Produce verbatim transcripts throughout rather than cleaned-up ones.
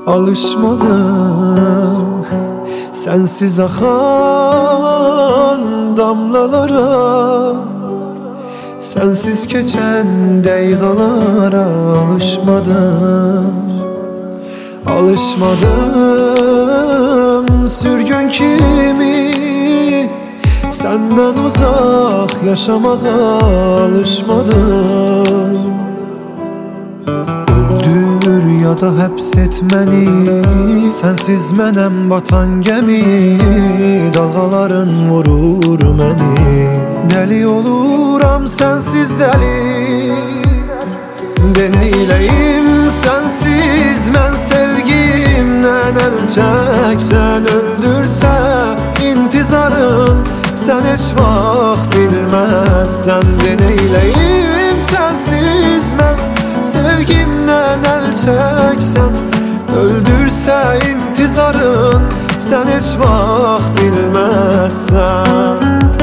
Alışmadım sensiz akan damlalara, sensiz keçen dəqiqalara. Alışmadım, alışmadım sürgün kimi senden uzak yaşamağa. Alışmadım, öldür ya da həbs məni, sensiz mənəm batan gəmi. Dalğaların vurur məni, dəli oluram sensiz dəli. De neyleyim sensiz mən sevgimdən əl çəksən, öldürsə intizarın sen heç vaxt bilməzsən. De neyleyim sensiz mən sevgimdən əl çəksən, öldürsə intizarın sen heç vaxt bilməzsən.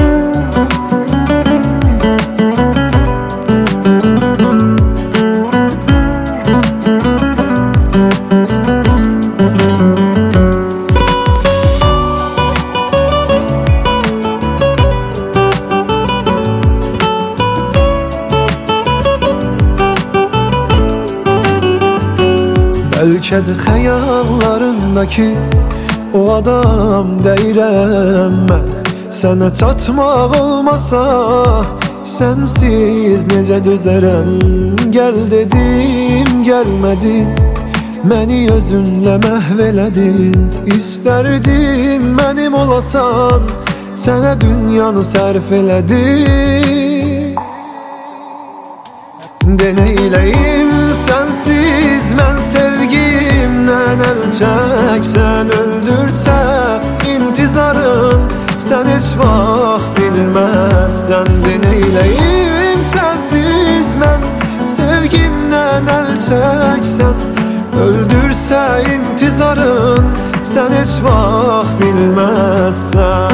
Bəlkə də xəyallarındakı o adam deyirəm mən. Sənə çatmaq olmasa sensiz necə dözərəm. Gəl dedim gəlmədin, məni özünlə məhv elədin. İstərdim mənim olasan, sənə dünyanı sərf elədin. De neyleyim sensiz mən sevgimdən əl çəksən, öldürsə intizarın sen heç vaxt bilməzsən. De neyleyim sensiz mən sevgimdən əl çəksən, öldürsə intizarın sen heç vaxt bilməzsən.